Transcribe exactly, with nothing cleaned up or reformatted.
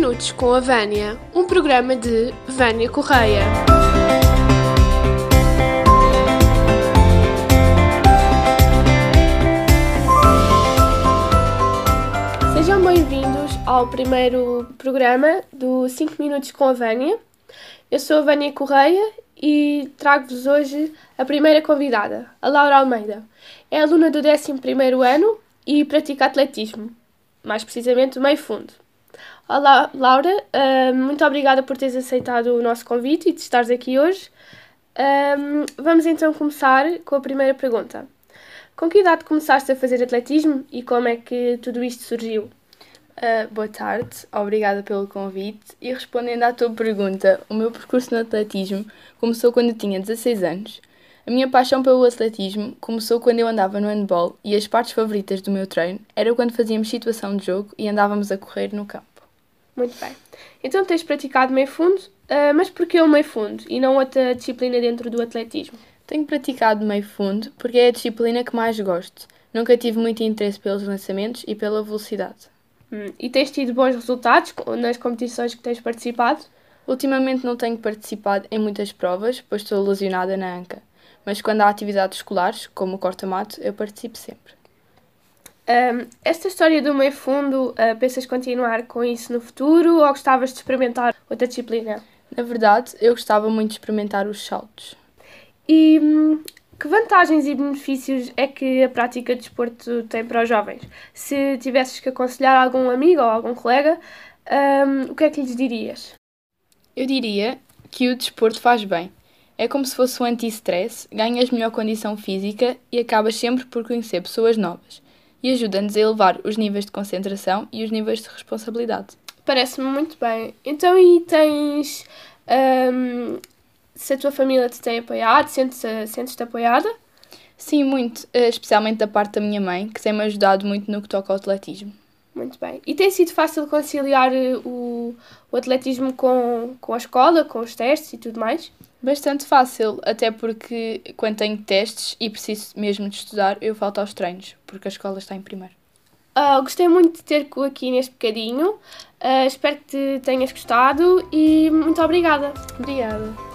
Minutos com a Vânia, um programa de Vânia Correia. Sejam bem-vindos ao primeiro programa do cinco Minutos com a Vânia. Eu sou a Vânia Correia e trago-vos hoje a primeira convidada, a Laura Almeida. É aluna do décimo primeiro ano e pratica atletismo, mais precisamente o meio fundo. Olá, Laura, uh, muito obrigada por teres aceitado o nosso convite e de estares aqui hoje. Um, vamos então começar com a primeira pergunta. Com que idade começaste a fazer atletismo e como é que tudo isto surgiu? Uh, boa tarde, obrigada pelo convite. E respondendo à tua pergunta, o meu percurso no atletismo começou quando eu tinha dezasseis anos. A minha paixão pelo atletismo começou quando eu andava no handball e as partes favoritas do meu treino era quando fazíamos situação de jogo e andávamos a correr no campo. Muito bem. Então tens praticado meio fundo, uh, mas porquê o meio fundo e não outra disciplina dentro do atletismo? Tenho praticado meio fundo porque é a disciplina que mais gosto. Nunca tive muito interesse pelos lançamentos e pela velocidade. Hum, e tens tido bons resultados nas competições que tens participado? Ultimamente não tenho participado em muitas provas, pois estou lesionada na anca. Mas quando há atividades escolares, como o corta-mato, eu participo sempre. Um, esta história do meio fundo, uh, pensas continuar com isso no futuro ou gostavas de experimentar outra disciplina? Na verdade, eu gostava muito de experimentar os saltos. E hum, que vantagens e benefícios é que a prática de desporto tem para os jovens? Se tivesses que aconselhar algum amigo ou algum colega, um, o que é que lhes dirias? Eu diria que o desporto faz bem. É como se fosse um anti-stress, ganhas melhor condição física e acabas sempre por conhecer pessoas novas. E ajuda-nos a elevar os níveis de concentração e os níveis de responsabilidade. Parece-me muito bem. Então, e tens... Um, se a tua família te tem apoiado, sentes-te sentes apoiada? Sim, muito. Especialmente da parte da minha mãe, que tem-me ajudado muito no que toca ao atletismo. Muito bem. E tem sido fácil conciliar o, o atletismo com, com a escola, com os testes e tudo mais? Bastante fácil, até porque quando tenho testes e preciso mesmo de estudar, eu falto aos treinos, porque a escola está em primeiro. Uh, gostei muito de ter aqui neste bocadinho. Uh, espero que te tenhas gostado e muito obrigada. Obrigada.